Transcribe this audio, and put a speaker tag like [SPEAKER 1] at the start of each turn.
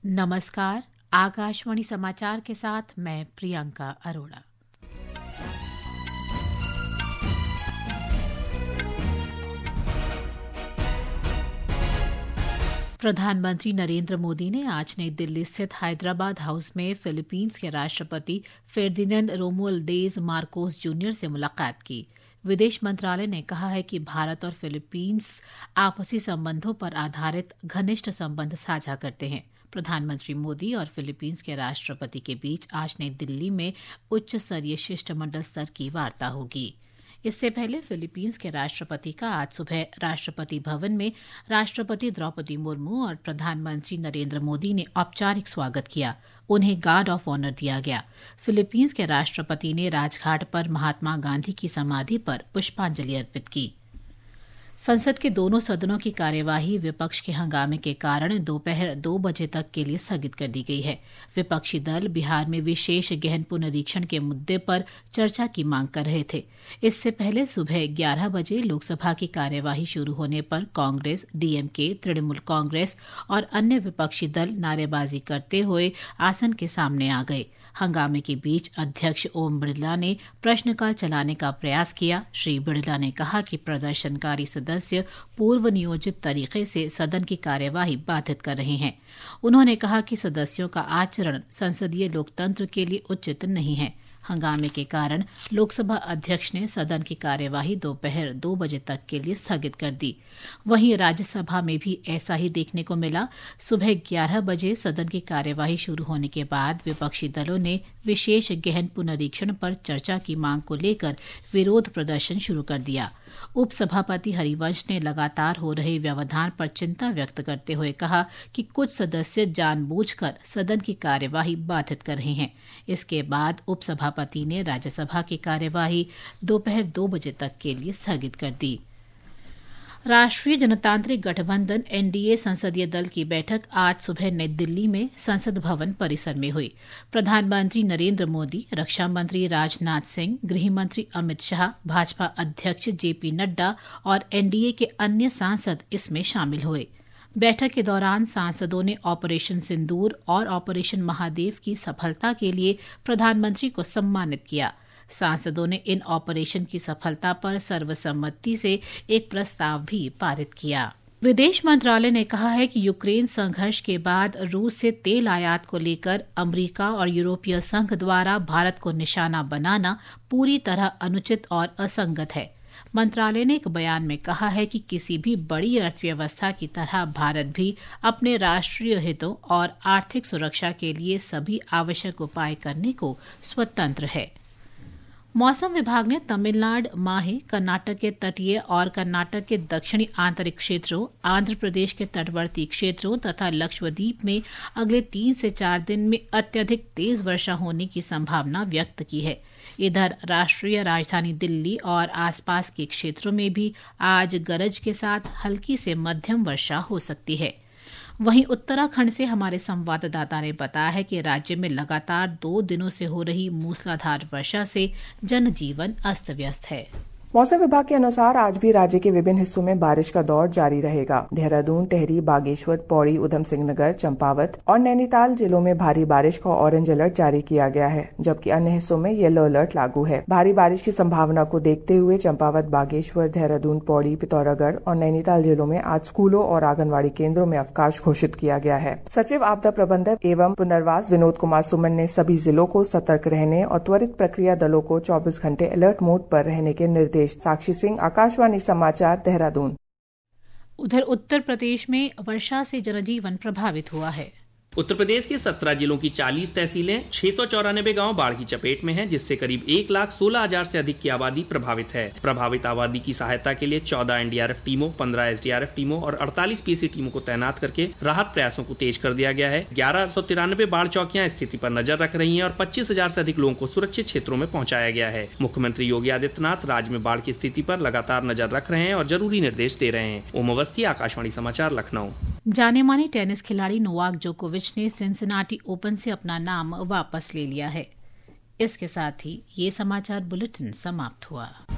[SPEAKER 1] नमस्कार। आकाशवाणी समाचार के साथ मैं प्रियंका अरोड़ा। प्रधानमंत्री नरेंद्र मोदी ने आज नई दिल्ली स्थित हैदराबाद हाउस में फिलीपींस के राष्ट्रपति फेर्डिनेंड रोमुल्डेज मार्कोस जूनियर से मुलाकात की। विदेश मंत्रालय ने कहा है कि भारत और फिलीपींस आपसी संबंधों पर आधारित घनिष्ठ संबंध साझा करते हैं। प्रधानमंत्री मोदी और फिलीपींस के राष्ट्रपति के बीच आज नई दिल्ली में उच्च स्तरीय शिष्टमंडल स्तर की वार्ता होगी। इससे पहले फिलीपींस के राष्ट्रपति का आज सुबह राष्ट्रपति भवन में राष्ट्रपति द्रौपदी मुर्मू और प्रधानमंत्री नरेंद्र मोदी ने औपचारिक स्वागत किया। उन्हें गार्ड ऑफ ऑनर दिया गया। फिलीपींस के राष्ट्रपति ने राजघाट पर महात्मा गांधी की समाधि पर पुष्पांजलि अर्पित की। संसद के दोनों सदनों की कार्यवाही विपक्ष के हंगामे के कारण दोपहर 2 बजे तक के लिए स्थगित कर दी गई है। विपक्षी दल बिहार में विशेष गहन पुनरीक्षण के मुद्दे पर चर्चा की मांग कर रहे थे। इससे पहले सुबह 11 बजे लोकसभा की कार्यवाही शुरू होने पर कांग्रेस, डीएमके, तृणमूल कांग्रेस और अन्य विपक्षी दल नारेबाजी करते हुए आसन के सामने आ गए। हंगामे के बीच अध्यक्ष ओम बिरला ने प्रश्नकाल चलाने का प्रयास किया। श्री बिरला ने कहा कि प्रदर्शनकारी सदस्य पूर्व नियोजित तरीके से सदन की कार्यवाही बाधित कर रहे हैं। उन्होंने कहा कि सदस्यों का आचरण संसदीय लोकतंत्र के लिए उचित नहीं है। हंगामे के कारण लोकसभा अध्यक्ष ने सदन की कार्यवाही दोपहर 2 बजे तक के लिए स्थगित कर दी। वहीं राज्यसभा में भी ऐसा ही देखने को मिला। सुबह 11 बजे सदन की कार्यवाही शुरू होने के बाद विपक्षी दलों ने विशेष गहन पुनरीक्षण पर चर्चा की मांग को लेकर विरोध प्रदर्शन शुरू कर दिया। उपसभापति हरिवंश ने लगातार हो रहे व्यवधान पर चिंता व्यक्त करते हुए कहा कि कुछ सदस्य जानबूझकर सदन की कार्यवाही बाधित कर रहे हैं। इसके बाद उपसभापति ने राज्यसभा की कार्यवाही दोपहर 2 बजे तक के लिए स्थगित कर दी। राष्ट्रीय जनतांत्रिक गठबंधन एनडीए संसदीय दल की बैठक आज सुबह नई दिल्ली में संसद भवन परिसर में हुई। प्रधानमंत्री नरेंद्र मोदी, रक्षा मंत्री राजनाथ सिंह, गृह मंत्री अमित शाह, भाजपा अध्यक्ष जेपी नड्डा और एनडीए के अन्य सांसद इसमें शामिल हुए। बैठक के दौरान सांसदों ने ऑपरेशन सिंदूर और ऑपरेशन महादेव की सफलता के लिए प्रधानमंत्री को सम्मानित किया। सांसदों ने इन ऑपरेशन की सफलता पर सर्वसम्मति से एक प्रस्ताव भी पारित किया। विदेश मंत्रालय ने कहा है कि यूक्रेन संघर्ष के बाद रूस से तेल आयात को लेकर अमेरिका और यूरोपीय संघ द्वारा भारत को निशाना बनाना पूरी तरह अनुचित और असंगत है। मंत्रालय ने एक बयान में कहा है कि किसी भी बड़ी अर्थव्यवस्था की तरह भारत भी अपने राष्ट्रीय हितों और आर्थिक सुरक्षा के लिए सभी आवश्यक उपाय करने को स्वतंत्र है। मौसम विभाग ने तमिलनाडु, माहे, कर्नाटक के तटीय और कर्नाटक के दक्षिणी आंतरिक क्षेत्रों, आंध्र प्रदेश के तटवर्ती क्षेत्रों तथा लक्षद्वीप में अगले 3 से 4 दिन में अत्यधिक तेज वर्षा होने की संभावना व्यक्त की है। इधर राष्ट्रीय राजधानी दिल्ली और आसपास के क्षेत्रों में भी आज गरज के साथ हल्की से मध्यम वर्षा हो सकती है। वहीं उत्तराखंड से हमारे संवाददाता ने बताया है कि राज्य में लगातार 2 दिनों से हो रही मूसलाधार वर्षा से जनजीवन अस्त व्यस्त है।
[SPEAKER 2] मौसम विभाग के अनुसार आज भी राज्य के विभिन्न हिस्सों में बारिश का दौर जारी रहेगा। देहरादून, टेहरी, बागेश्वर, पौड़ी, उधम सिंह नगर, चंपावत और नैनीताल जिलों में भारी बारिश का ऑरेंज अलर्ट जारी किया गया है, जबकि अन्य हिस्सों में येलो अलर्ट लागू है। भारी बारिश की संभावना को देखते हुए चंपावत, बागेश्वर, देहरादून, पौड़ी, पिथौरागढ़ और नैनीताल जिलों में आज स्कूलों और आंगनबाड़ी केंद्रों में अवकाश घोषित किया गया है। सचिव आपदा प्रबंधन एवं पुनर्वास विनोद कुमार सुमन ने सभी जिलों को सतर्क रहने और त्वरित प्रक्रिया दलों को 24 घंटे अलर्ट मोड पर रहने के निर्देश। साक्षी सिंह, आकाशवाणी समाचार, देहरादून।
[SPEAKER 1] उधर उत्तर प्रदेश में वर्षा से जनजीवन प्रभावित हुआ है।
[SPEAKER 3] उत्तर प्रदेश के 17 जिलों की 40 तहसीलें, 694 गांव बाढ़ की चपेट में हैं, जिससे करीब 1,16,000 से अधिक की आबादी प्रभावित है। प्रभावित आबादी की सहायता के लिए 14 एनडीआरएफ टीमों, 15 एसडीआरएफ टीमों और 48 पीसी टीमों को तैनात करके राहत प्रयासों को तेज कर दिया गया है। 1193 बाढ़ चौकियां स्थिति पर नजर रख रही हैं और 25,000 से अधिक लोगों को सुरक्षित क्षेत्रों में पहुंचाया गया है। मुख्यमंत्री योगी आदित्यनाथ राज्य में बाढ़ की स्थिति पर लगातार नजर रख रहे हैं और जरूरी निर्देश दे रहे हैं। ओम अवस्थी, आकाशवाणी समाचार, लखनऊ।
[SPEAKER 1] जाने माने टेनिस खिलाड़ी नोवाक जोकोविच ने सिंसिनाटी ओपन से अपना नाम वापस ले लिया है। इसके साथ ही ये समाचार बुलेटिन समाप्त हुआ।